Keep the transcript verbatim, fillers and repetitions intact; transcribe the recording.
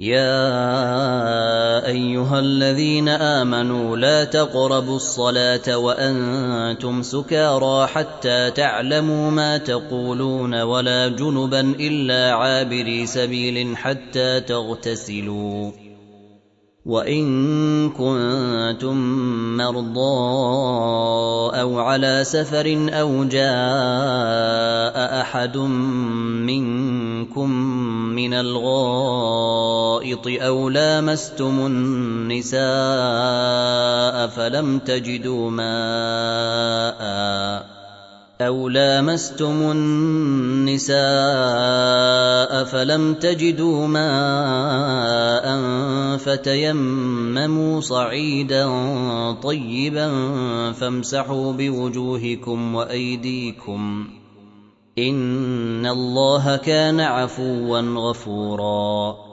يا أيها الذين آمنوا لا تقربوا الصلاة وأنتم سكارى حتى تعلموا ما تقولون ولا جنبا إلا عابري سبيل حتى تغتسلوا وإن كنتم مرضى أو على سفر أو جاء أحد منكم من الغائط أو لامستم النساء فلم تجدوا ماءً أو لامستم النساء فلم تجدوا ماء فتيمموا صعيدا طيبا فامسحوا بوجوهكم وأيديكم إن الله كان عفوا غفورا